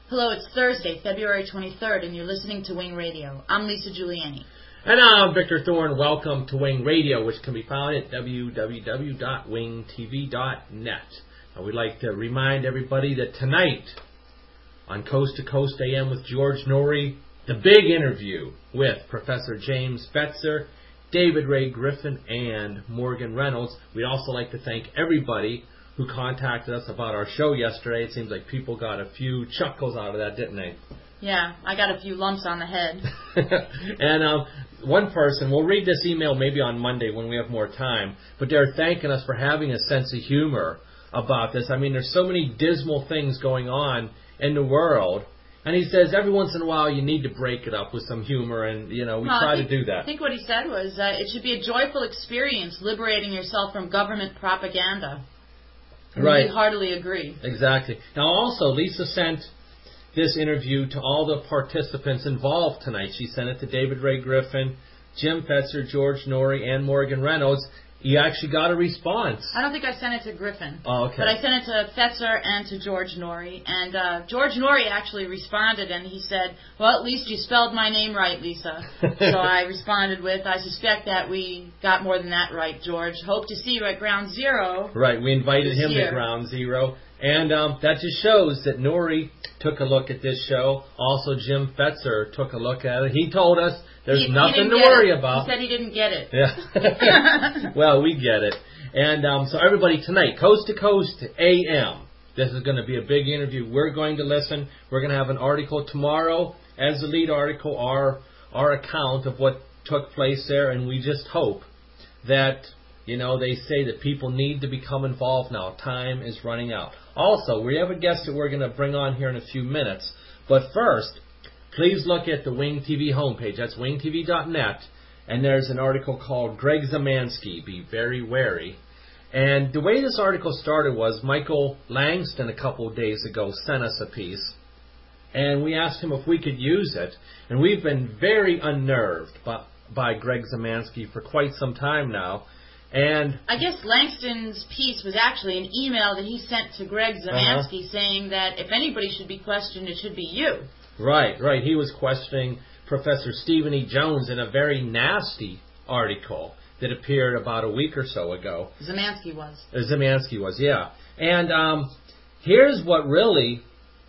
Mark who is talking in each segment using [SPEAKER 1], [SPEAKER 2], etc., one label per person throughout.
[SPEAKER 1] Hello, it's Thursday, February 23rd, and you're listening to Wing Radio. I'm Lisa Giuliani.
[SPEAKER 2] And I'm Victor Thorne. Welcome to Wing Radio, which can be found at www.wingtv.net. We'd like to remind everybody that tonight on Coast to Coast AM with George Noory, the big interview with Professor James Fetzer, David Ray Griffin, and Morgan Reynolds. We'd also like to thank everybody who contacted us about our show yesterday. It seems like people got a few chuckles out of that, didn't they?
[SPEAKER 1] Yeah, I got a few lumps on the head.
[SPEAKER 2] And one person, we'll read this email maybe on Monday when we have more time, but they're thanking us for having a sense of humor about this. I mean, there's so many dismal things going on in the world. And he says every once in a while you need to break it up with some humor, and, we try to do that.
[SPEAKER 1] I think what he said was it should be a joyful experience liberating yourself from government propaganda.
[SPEAKER 2] Right.
[SPEAKER 1] We heartily agree.
[SPEAKER 2] Exactly. Now, also, Lisa sent this interview to all the participants involved tonight. She sent it to David Ray Griffin, Jim Fetzer, George Noory, and Morgan Reynolds. You actually got a response.
[SPEAKER 1] I don't think I sent it to Griffin.
[SPEAKER 2] Oh, okay.
[SPEAKER 1] But I sent it to Fetzer and to George Noory. And George Noory actually responded, and he said, well, at least you spelled my name right, Lisa. So I responded with, I suspect that we got more than that right, George. Hope to see you at Ground Zero.
[SPEAKER 2] Right, we invited him to Ground Zero. And that just shows that Noory took a look at this show. Also, Jim Fetzer took a look at it. He told us there's nothing to worry about.
[SPEAKER 1] He said he didn't get it.
[SPEAKER 2] Yeah. Well, we get it. And so everybody tonight, Coast to Coast AM. This is going to be a big interview. We're going to listen. We're going to have an article tomorrow as the lead article, our account of what took place there. And we just hope that, they say that people need to become involved now. Time is running out. Also, we have a guest that we're going to bring on here in a few minutes. But first, please look at the Wing TV homepage. That's wingtv.net. And there's an article called Greg Zemansky, Be Very Wary. And the way this article started was Michael Langston a couple of days ago sent us a piece. And we asked him if we could use it. And we've been very unnerved by Greg Zemansky for quite some time now. And
[SPEAKER 1] I guess Langston's piece was actually an email that he sent to Greg Zemansky saying that if anybody should be questioned, it should be you.
[SPEAKER 2] Right. He was questioning Professor Stephen E. Jones in a very nasty article that appeared about a week or so ago.
[SPEAKER 1] Zemansky was,
[SPEAKER 2] yeah. And here's what really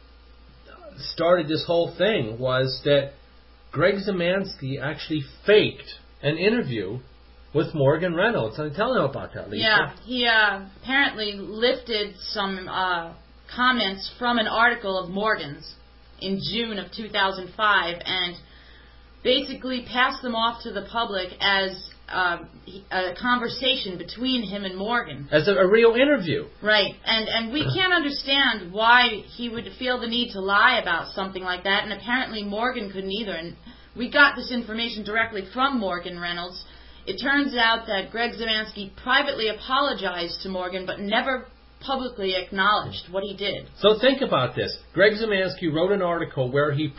[SPEAKER 2] started this whole thing was that Greg Zemansky actually faked an interview with Morgan Reynolds. And tell him about that, Lisa.
[SPEAKER 1] Yeah, he apparently lifted some comments from an article of Morgan's in June of 2005 and basically passed them off to the public as a conversation between him and Morgan.
[SPEAKER 2] As a real interview.
[SPEAKER 1] Right, and we can't understand why he would feel the need to lie about something like that, and apparently Morgan couldn't either. And we got this information directly from Morgan Reynolds. It turns out that Greg Zemansky privately apologized to Morgan, but never publicly acknowledged what he did.
[SPEAKER 2] So think about this. Greg Zemansky wrote an article where he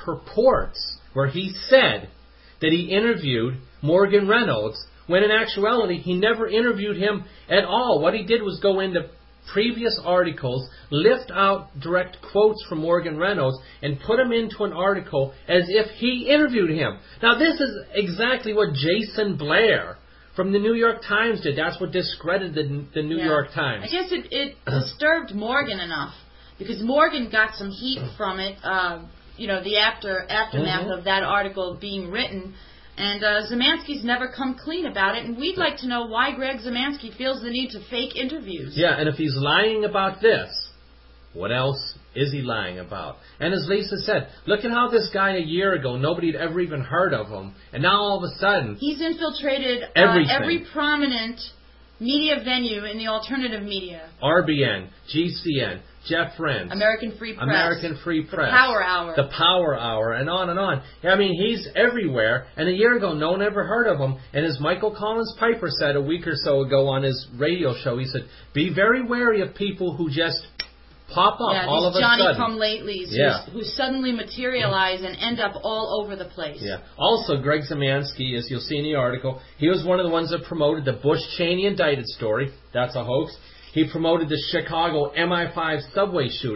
[SPEAKER 2] said that he interviewed Morgan Reynolds, when in actuality he never interviewed him at all. What he did was go into previous articles, lift out direct quotes from Morgan Reynolds, and put them into an article as if he interviewed him. Now, this is exactly what Jason Blair from the New York Times did. That's what discredited the New York Times.
[SPEAKER 1] I guess it disturbed Morgan enough, because Morgan got some heat from it, the aftermath of that article being written. And Zemansky's never come clean about it, and we'd like to know why Greg Zemansky feels the need to fake interviews.
[SPEAKER 2] Yeah, and if he's lying about this, what else is he lying about? And as Lisa said, look at how this guy a year ago, nobody had ever even heard of him, and now all of a sudden
[SPEAKER 1] he's infiltrated every prominent media venue in the alternative media.
[SPEAKER 2] RBN, GCN, Jeff Rense,
[SPEAKER 1] American Free Press, The
[SPEAKER 2] Power Hour, and on and on. I mean, he's everywhere, and a year ago, no one ever heard of him. And as Michael Collins Piper said a week or so ago on his radio show, he said, be very wary of people who just pop up all of a sudden.
[SPEAKER 1] Johnny-come-latelys who suddenly materialize and end up all over the place.
[SPEAKER 2] Yeah. Also, Greg Zemansky, as you'll see in the article, he was one of the ones that promoted the Bush-Cheney indicted story. That's a hoax. He promoted the Chicago MI5 subway shooting.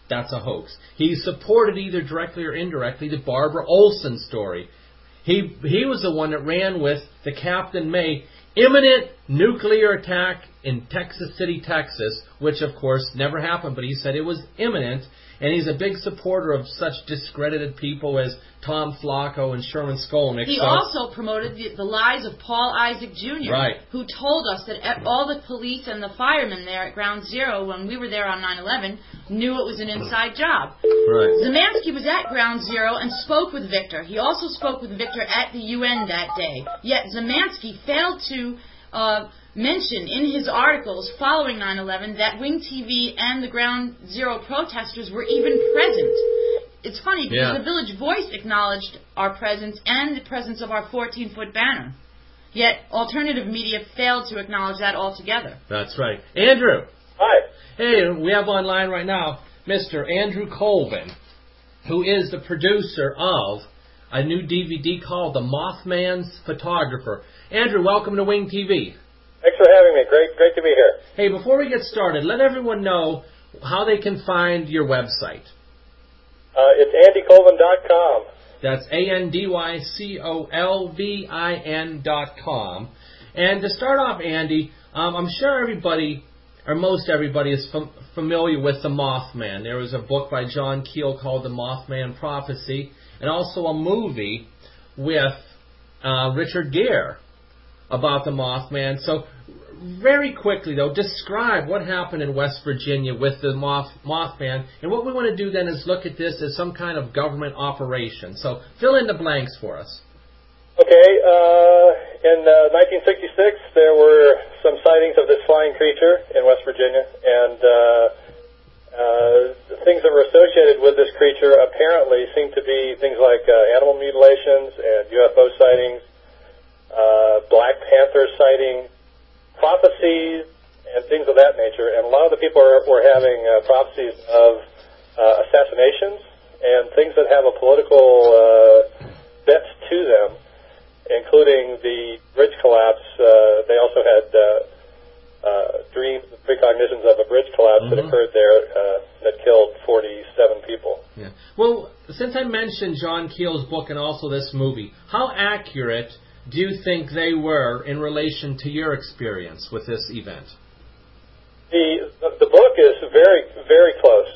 [SPEAKER 2] that's a hoax. He supported either directly or indirectly the Barbara Olson story. He was the one that ran with the Captain May imminent nuclear attack in Texas City, Texas, which of course never happened, but he said it was imminent. And he's a big supporter of such discredited people as Tom Flacco and Sherman Skolnick.
[SPEAKER 1] He also promoted the lies of Paul Isaac Jr.,
[SPEAKER 2] right,
[SPEAKER 1] who told us that all the police and the firemen there at Ground Zero, when we were there on 9/11, knew it was an inside job.
[SPEAKER 2] Right.
[SPEAKER 1] Zemansky was at Ground Zero and spoke with Victor. He also spoke with Victor at the UN that day. Yet Zemansky failed to mention in his articles following 9/11 that Wing TV and the Ground Zero protesters were even present. It's funny because the Village Voice acknowledged our presence and the presence of our 14-foot banner. Yet alternative media failed to acknowledge that altogether.
[SPEAKER 2] That's right. Andrew.
[SPEAKER 3] Hi.
[SPEAKER 2] Hey, we have online right now Mr. Andrew Colvin, who is the producer of a new DVD called The Mothman's Photographer. Andrew, welcome to Wing TV.
[SPEAKER 3] Thanks for having me. Great to be here.
[SPEAKER 2] Hey, before we get started, let everyone know how they can find your website.
[SPEAKER 3] It's andycolvin.com.
[SPEAKER 2] That's ANDYCOLVIN.com. And to start off, Andy, I'm sure everybody, or most everybody, is familiar with the Mothman. There was a book by John Keel called The Mothman Prophecy, and also a movie with Richard Gere about the Mothman. So, very quickly, though, describe what happened in West Virginia with the Mothman. And what we want to do then is look at this as some kind of government operation. So, fill in the blanks for us.
[SPEAKER 3] Okay. In 1966, there were some sightings of this flying creature in West Virginia, and the things that were associated with this creature apparently seem to be things like animal mutilations and UFO sightings, Black Panther sightings, prophecies, and things of that nature. And a lot of the people were having prophecies of assassinations and things that have a political bent to them, including the bridge collapse. They also had dreams and precognitions of a bridge collapse that occurred there that killed 47 people.
[SPEAKER 2] Yeah. Well, since I mentioned John Keel's book and also this movie, how accurate do you think they were in relation to your experience with this event?
[SPEAKER 3] The book is very, very close.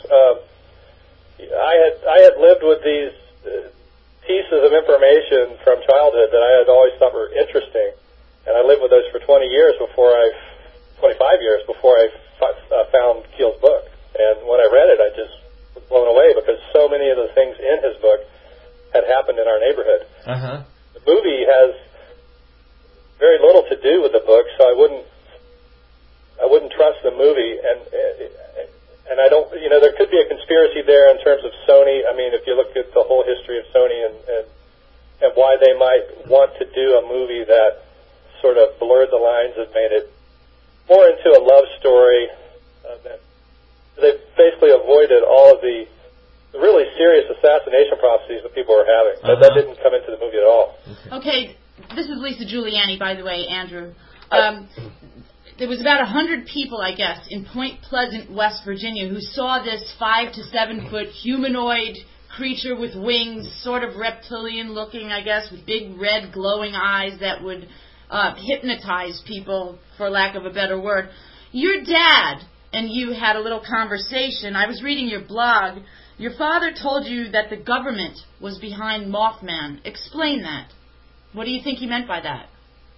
[SPEAKER 3] I had lived with these pieces of information from childhood that I had always thought were interesting, and I lived with those for 25 years before I found Keel's book. And when I read it, I just was blown away because so many of the things in his book had happened in our neighborhood. The movie has very little to do with the book, so I wouldn't trust the movie, and I don't, there could be a conspiracy there in terms of Sony. I mean, if you look at the whole history of Sony and why they might want to do a movie that sort of blurred the lines and made it more into a love story, they basically avoided all of the really serious assassination prophecies that people were having. That didn't come into the movie at all.
[SPEAKER 1] Okay. This is Lisa Giuliani, by the way, Andrew. There was about 100 people, I guess, in Point Pleasant, West Virginia, who saw this 5 to 7 foot humanoid creature with wings, sort of reptilian looking, I guess, with big red glowing eyes that would hypnotize people, for lack of a better word. Your dad and you had a little conversation. I was reading your blog. Your father told you that the government was behind Mothman. Explain that. What do you think he meant by that?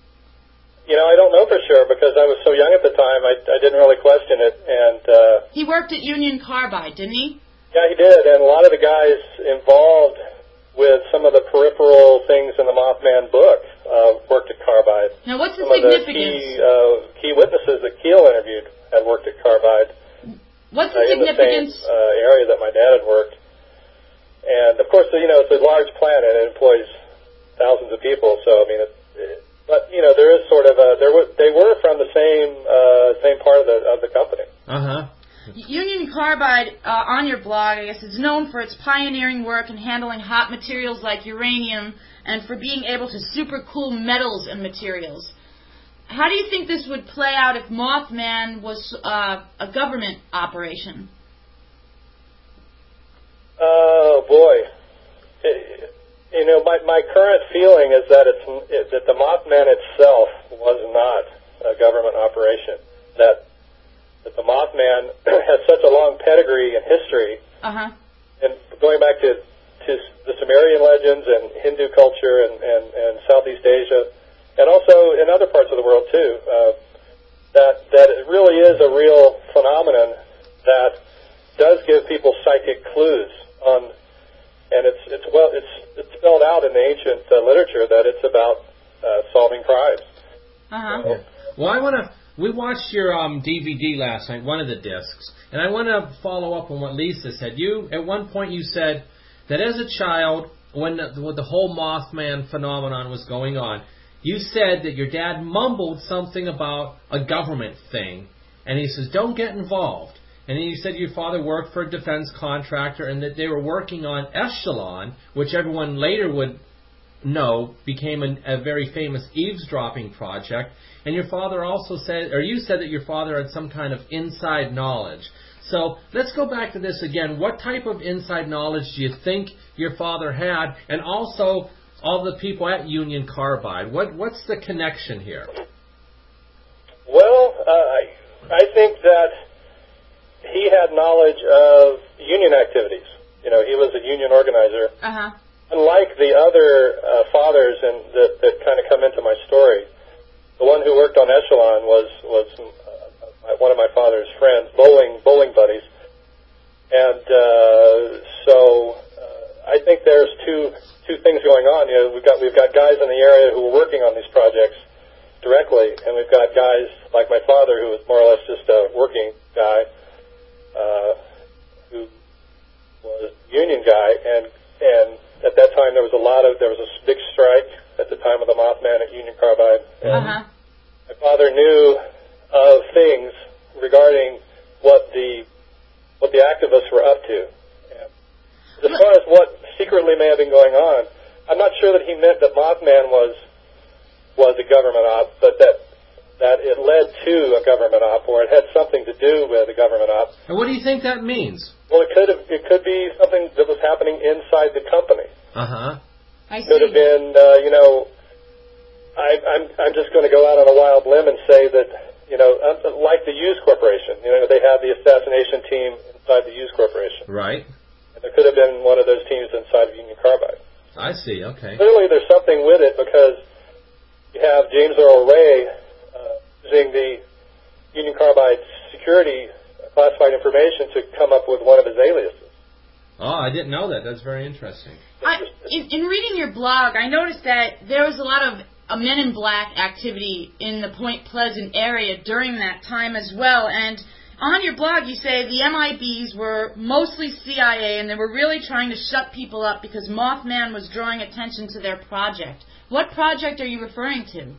[SPEAKER 3] I don't know for sure because I was so young at the time. I didn't really question it. And
[SPEAKER 1] he worked at Union Carbide, didn't he?
[SPEAKER 3] Yeah, he did. And a lot of the guys involved with some of the peripheral things in the Mothman book worked at Carbide.
[SPEAKER 1] Now, what's the
[SPEAKER 3] Some
[SPEAKER 1] significance?
[SPEAKER 3] of the key witnesses that Keel interviewed had worked at Carbide.
[SPEAKER 1] What's the significance?
[SPEAKER 3] In the same area that my dad had worked. And, of course, it's a large plant and it employs thousands of people, so I mean, but there is sort of they were from the same part of the company.
[SPEAKER 1] Union Carbide, on your blog, I guess, is known for its pioneering work in handling hot materials like uranium and for being able to supercool metals and materials. How do you think this would play out if Mothman was a government operation?
[SPEAKER 3] my current feeling is that that the Mothman itself was not a government operation. That the Mothman has such a long pedigree and history, and going back to the Sumerian legends and Hindu culture and Southeast Asia, and also in other parts of the world too, that it really is a real phenomenon that does give people psychic clues on. And it's spelled out in the ancient literature that it's about solving crimes.
[SPEAKER 2] Well, we watched your DVD last night, one of the discs, and I want to follow up on what Lisa said. At one point you said that as a child, when the whole Mothman phenomenon was going on, you said that your dad mumbled something about a government thing, and he says, don't get involved. And then you said your father worked for a defense contractor and that they were working on Echelon, which everyone later would know became a very famous eavesdropping project. And your father also said, or you said that your father had some kind of inside knowledge. So let's go back to this again. What type of inside knowledge do you think your father had? And also all the people at Union Carbide. What's the connection here?
[SPEAKER 3] Well, I think that he had knowledge of union activities. You know, he was a union organizer. Unlike the other fathers that kind of come into my story, the one who worked on Echelon was one of my father's friends, bowling buddies. And so I think there's two things going on. You know, we've got guys in the area who were working on these projects directly, and we've got guys like my father who was more or less just a working guy. Who was a union guy, and at that time there was a big strike at the time of the Mothman at Union Carbide. And my father knew of things regarding what the activists were up to. And as far as what secretly may have been going on, I'm not sure that he meant that Mothman was a government op, but that it led to a government op, or it had something to do with a government op.
[SPEAKER 2] And what do you think that means?
[SPEAKER 3] Well, it could be something that was happening inside the company.
[SPEAKER 1] I see.
[SPEAKER 3] Could have been, I'm just going to go out on a wild limb and say that, like the Hughes Corporation, they had the assassination team inside the Hughes Corporation.
[SPEAKER 2] Right.
[SPEAKER 3] And there could have been one of those teams inside of Union Carbide.
[SPEAKER 2] I see. Okay.
[SPEAKER 3] Clearly, there's something with it because you have James Earl Ray using the Union Carbide security classified information to come up with one of his aliases.
[SPEAKER 2] Oh, I didn't know that. That's very interesting.
[SPEAKER 1] In reading your blog, I noticed that there was a lot of Men in Black activity in the Point Pleasant area during that time as well. And on your blog, you say the MIBs were mostly CIA and they were really trying to shut people up because Mothman was drawing attention to their project. What project are you referring to?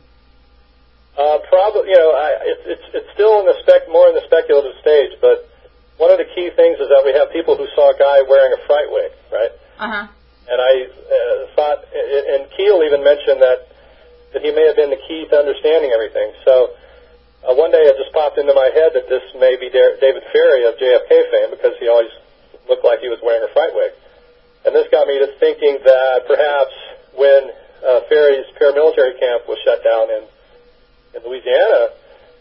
[SPEAKER 3] Probably, it's still more in the speculative stage, but one of the key things is that we have people who saw a guy wearing a fright wig, right? And I thought, and Keel even mentioned that he may have been the key to understanding everything. So one day it just popped into my head that this may be David Ferrie of JFK fame, because he always looked like he was wearing a fright wig. And this got me to thinking that perhaps when Ferrie's paramilitary camp was shut down in Louisiana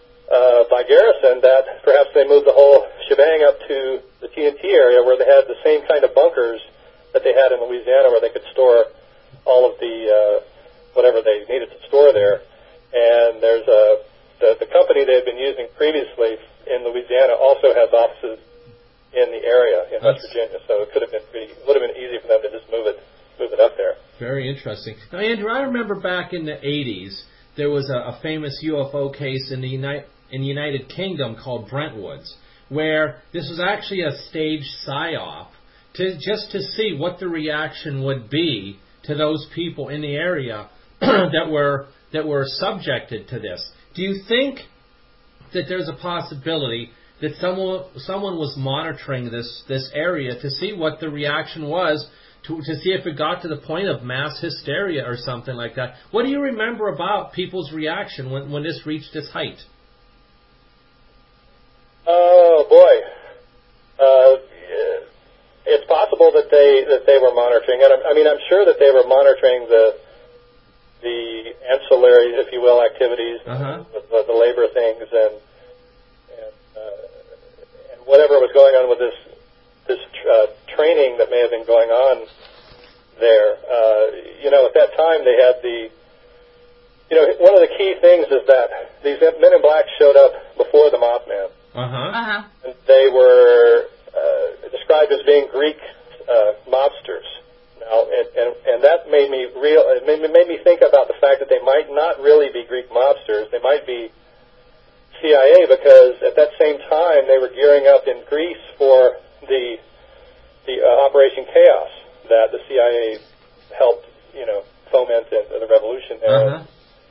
[SPEAKER 3] by Garrison, that perhaps they moved the whole shebang up to the TNT area where they had the same kind of bunkers that they had in Louisiana where they could store all of the whatever they needed to store there. And there's the company they had been using previously in Louisiana also has offices in the area in West Virginia, so it would have been easy for them to just move it up there.
[SPEAKER 2] Very interesting. Now, Andrew, I remember back in the 80s, there was a famous UFO case in the United Kingdom called Brentwoods, where this was actually a staged psyop just to see what the reaction would be to those people in the area that were subjected to this. Do you think that there's a possibility that someone was monitoring this area to see what the reaction was, to see if it got to the point of mass hysteria or something like that? What do you remember about people's reaction when this reached its height?
[SPEAKER 3] Oh, boy. It's possible that they were monitoring, and I'm sure that they were monitoring the ancillary, if you will, activities, the labor things, and whatever was going on with this training that may have been going on there. At that time they had one of the key things is that these Men in Black showed up before the Mothman. And they were described as being Greek mobsters. Now, and that made me made me think about the fact that they might not really be Greek mobsters. They might be CIA, because at that same time they were gearing up in Greece for the Operation Chaos that the CIA helped foment the revolution there,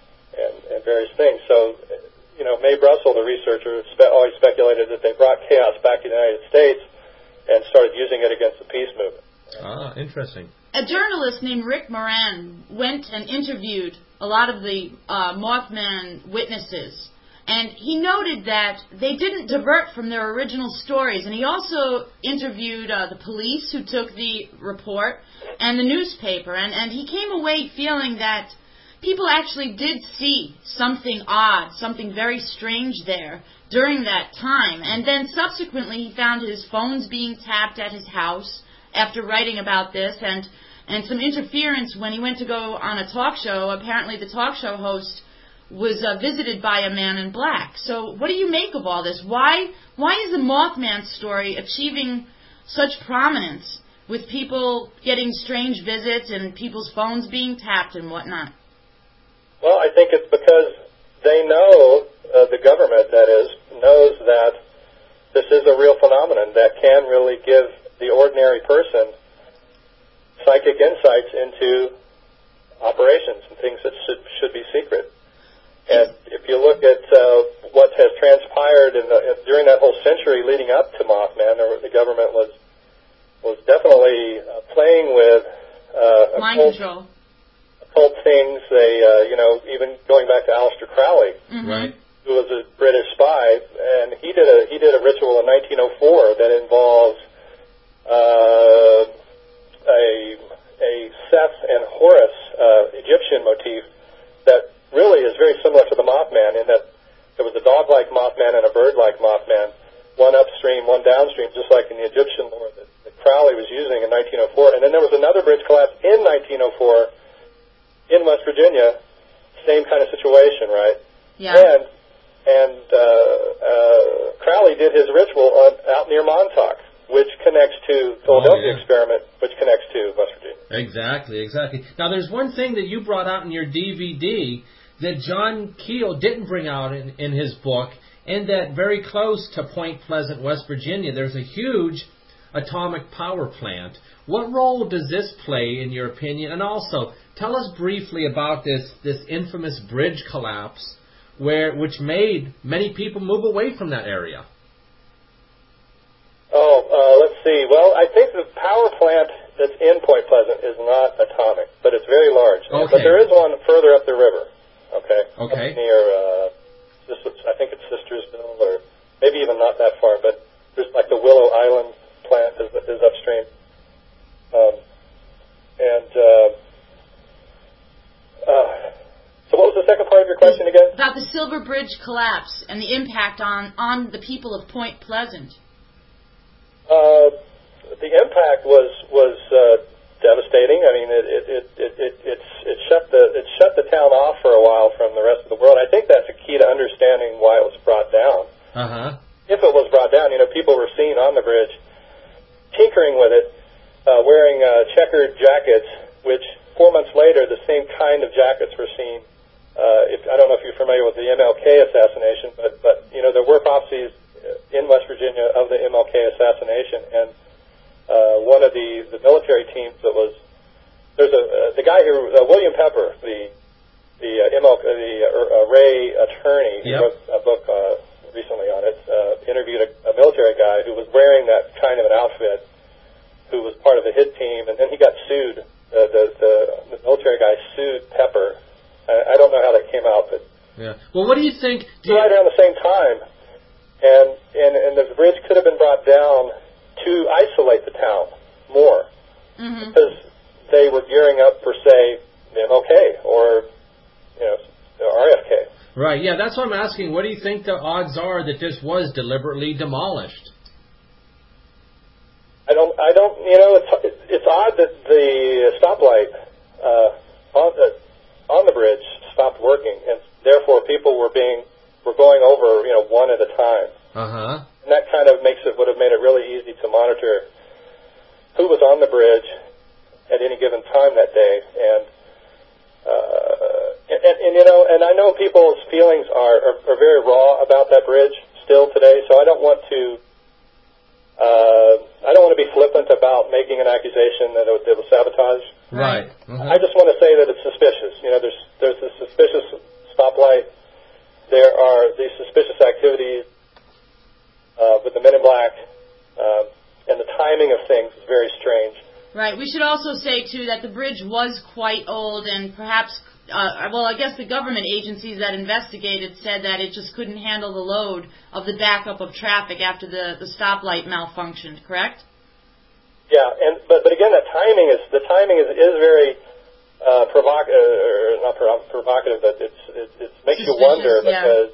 [SPEAKER 3] and various things. So Mae Brussell, the researcher, always speculated that they brought chaos back to the United States and started using it against the peace movement.
[SPEAKER 2] Interesting.
[SPEAKER 1] A journalist named Rick Moran went and interviewed a lot of the Mothman witnesses, and he noted that they didn't divert from their original stories. And he also interviewed the police who took the report and the newspaper, and he came away feeling that people actually did see something odd, something very strange there during that time. And then subsequently he found his phones being tapped at his house after writing about this, and some interference when he went to go on a talk show. Apparently the talk show host was visited by a man in black. So what do you make of all this? Why is the Mothman story achieving such prominence with people getting strange visits and people's phones being tapped and whatnot?
[SPEAKER 3] Well, I think it's because they know, the government, that is, knows that this is a real phenomenon that can really give the ordinary person psychic insights into operations and things that should be secret. And if you look at what has transpired during that whole century leading up to Mothman, the government was definitely playing with
[SPEAKER 1] mind control.
[SPEAKER 3] Occult things. They, even going back to Aleister Crowley,
[SPEAKER 2] right,
[SPEAKER 3] who was a British spy, and he did a ritual in 1904 that involves a Seth and Horus Egyptian motif that really is very similar to the Mothman, in that there was a dog-like Mothman and a bird-like Mothman, one upstream, one downstream, just like in the Egyptian lore that Crowley was using in 1904. And then there was another bridge collapse in 1904 in West Virginia, same kind of situation, right?
[SPEAKER 1] Yeah.
[SPEAKER 3] And Crowley did his ritual out near Montauk, which connects to Philadelphia experiment, which connects to West Virginia.
[SPEAKER 2] Exactly. Now, there's one thing that you brought out in your DVD that John Keel didn't bring out in his book, and that very close to Point Pleasant, West Virginia, there's a huge atomic power plant. What role does this play, in your opinion? And also, tell us briefly about this infamous bridge collapse, which made many people move away from that area.
[SPEAKER 3] Let's see. Well, I think the power plant that's in Point Pleasant is not atomic, but it's very large.
[SPEAKER 2] Okay.
[SPEAKER 3] But there is one further up the river. Okay. Up near, I think it's Sistersville, or maybe even not that far. But there's like the Willow Island plant is upstream. So what was the second part of your question again?
[SPEAKER 1] About the Silver Bridge collapse and the impact on the people of Point Pleasant.
[SPEAKER 3] The impact was devastating. I mean, it shut the town off for a while from the rest of the world. I think that's a key to understanding why it was brought down. If it was brought down, people were seen on the bridge tinkering with it, wearing checkered jackets, which 4 months later, the same kind of jackets were seen. I don't know if you're familiar with the MLK assassination, but there were prophecies in West Virginia of the MLK assassination, and one of the military teams that was the guy who William Pepper, the Ray attorney, who wrote a book recently on it, interviewed a military guy who was wearing that kind of an outfit, who was part of the hit team, and then he got sued. The military guy sued Pepper. I don't know how that came out, but
[SPEAKER 2] well, what do you think?
[SPEAKER 3] Right around the same time, and the bridge could have been brought down to isolate the town more, they were gearing up for, say, MLK or, RFK.
[SPEAKER 2] Right, yeah, that's what I'm asking. What do you think the odds are that this was deliberately demolished?
[SPEAKER 3] I don't, it's odd that the stoplight on the bridge stopped working, and therefore people were going over, one at a time.
[SPEAKER 2] Uh-huh.
[SPEAKER 3] And that kind of would have made it really easy to monitor who was on the bridge at any given time that day. And I know people's feelings are very raw about that bridge still today, so I don't want to be flippant about making an accusation that it was sabotage.
[SPEAKER 2] Right. Mm-hmm.
[SPEAKER 3] I just want to say that it's suspicious. There's this suspicious stoplight. There are these suspicious activities with the Men in Black, and the timing of things is very strange.
[SPEAKER 1] Right. We should also say, too, that the bridge was quite old, and perhaps, I guess the government agencies that investigated said that it just couldn't handle the load of the backup of traffic after the stoplight malfunctioned, correct?
[SPEAKER 3] Yeah, but again, the timing is very provocative, not provocative, but it makes you wonder, because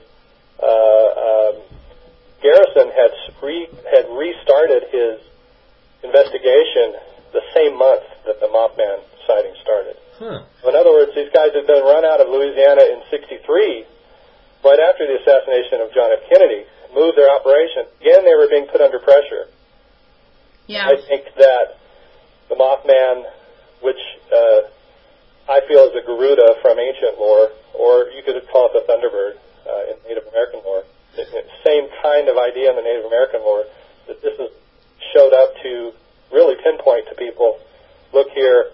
[SPEAKER 3] Garrison had restarted his investigation the same month that the Mothman sighting started.
[SPEAKER 2] Huh.
[SPEAKER 3] So in other words, these guys had been run out of Louisiana in '63, right after the assassination of John F. Kennedy, moved their operation. Again, they were being put under pressure.
[SPEAKER 1] Yeah.
[SPEAKER 3] I think that the Mothman, which I feel is a Garuda from ancient lore, or you could call it the Thunderbird in Native American lore, same kind of idea in the Native American lore, that this has showed up to really pinpoint to people, look here,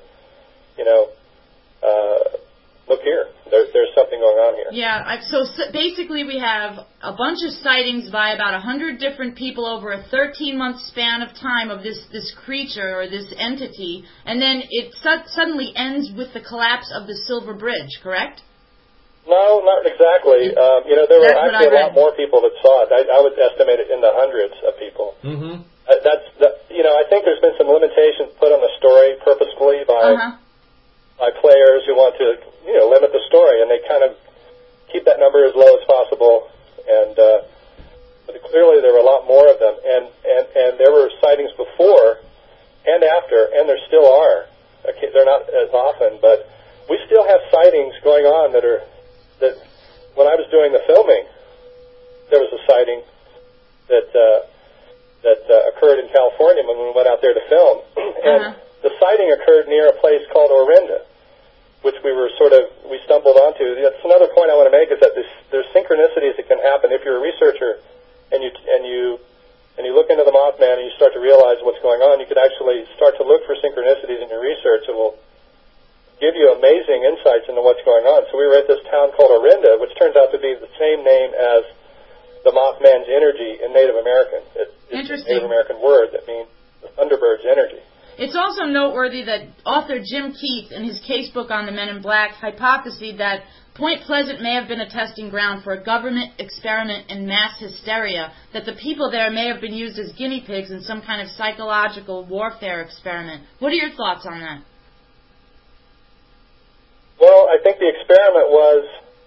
[SPEAKER 3] look here. There's something going on here.
[SPEAKER 1] Yeah, so basically we have a bunch of sightings by about 100 different people over a 13-month span of time of this creature or this entity, and then it suddenly ends with the collapse of the Silver Bridge, correct?
[SPEAKER 3] No, not exactly. There were actually a lot more people that saw it. I would estimate it in the hundreds of people.
[SPEAKER 2] Mm-hmm.
[SPEAKER 3] I think there's been some limitations put on the story purposefully by players who want to, limit the story, and they kind of keep that number as low as possible. And but clearly there were a lot more of them, and there were sightings before and after, and there still are. They're not as often, but we still have sightings going on that when I was doing the filming, there was a sighting that occurred in California when we went out there to film, and the sighting occurred near a place called Orinda, which we stumbled onto. That's another point I want to make, is that there's synchronicities that can happen if you're a researcher and you look into the Mothman and you start to realize what's going on. You could actually start to look for synchronicities in your research that will give you amazing insights into what's going on. So we were at this town called Orinda, which turns out to be the same name as the Mothman's energy in Native American. It's a Native American word that means the Thunderbird's energy.
[SPEAKER 1] It's also noteworthy that author Jim Keith, in his casebook on the Men in Black, hypothesized that Point Pleasant may have been a testing ground for a government experiment in mass hysteria, that the people there may have been used as guinea pigs in some kind of psychological warfare experiment. What are your thoughts on that?
[SPEAKER 3] Well, I think the experiment was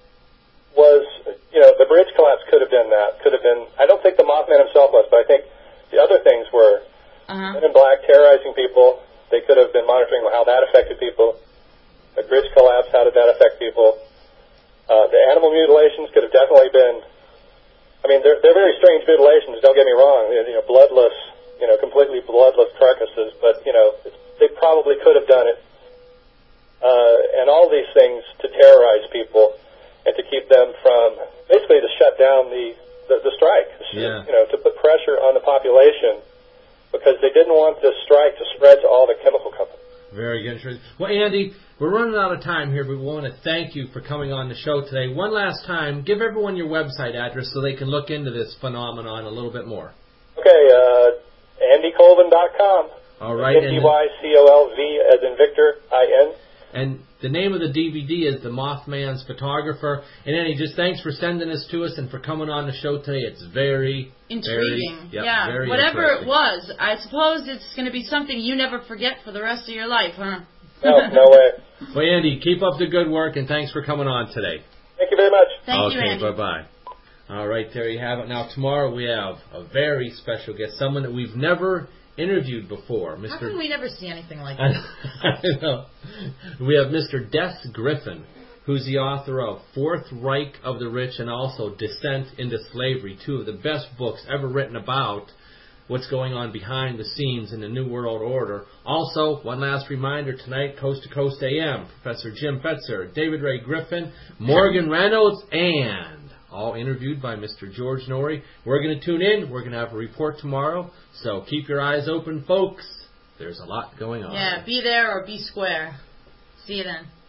[SPEAKER 3] the bridge collapse could have been that. Could have been. I don't think the Mothman himself was, but I think the other things were Men in Black terrorizing people. They could have been monitoring how that affected people. The bridge collapse, how did that affect people? The animal mutilations could have definitely been. I mean, they're very strange mutilations. Don't get me wrong. Bloodless, completely bloodless carcasses. But they probably could have done it. And all these things to terrorize people and to keep them from, basically to shut down the strike, to put pressure on the population, because they didn't want the strike to spread to all the chemical companies.
[SPEAKER 2] Very interesting. Well, Andy, we're running out of time here, but we want to thank you for coming on the show today. One last time, give everyone your website address so they can look into this phenomenon a little bit more.
[SPEAKER 3] Okay, AndyColvin.com.
[SPEAKER 2] All right.
[SPEAKER 3] AndyColv as in Victor, I-N.
[SPEAKER 2] And the name of the DVD is The Mothman's Photographer. And Andy, just thanks for sending this to us and for coming on the show today. It's very
[SPEAKER 1] intriguing.
[SPEAKER 2] Very
[SPEAKER 1] whatever it was, I suppose it's going to be something you never forget for the rest of your life, huh?
[SPEAKER 3] No way.
[SPEAKER 2] Well, Andy, keep up the good work, and thanks for coming on today.
[SPEAKER 3] Thank you very much.
[SPEAKER 1] Thank you, Andy.
[SPEAKER 2] Okay, bye-bye. All right, there you have it. Now, tomorrow we have a very special guest, someone that we've never interviewed before.
[SPEAKER 1] How come we never see anything like
[SPEAKER 2] I
[SPEAKER 1] this?
[SPEAKER 2] know. We have Mr. Des Griffin, who's the author of Fourth Reich of the Rich and also Descent into Slavery, two of the best books ever written about what's going on behind the scenes in the New World Order. Also, one last reminder, tonight, Coast to Coast AM, Professor Jim Fetzer, David Ray Griffin, Morgan Reynolds, and all interviewed by Mr. George Norrie. We're going to tune in. We're going to have a report tomorrow. So keep your eyes open, folks. There's a lot going on.
[SPEAKER 1] Yeah, be there or be square. See you then.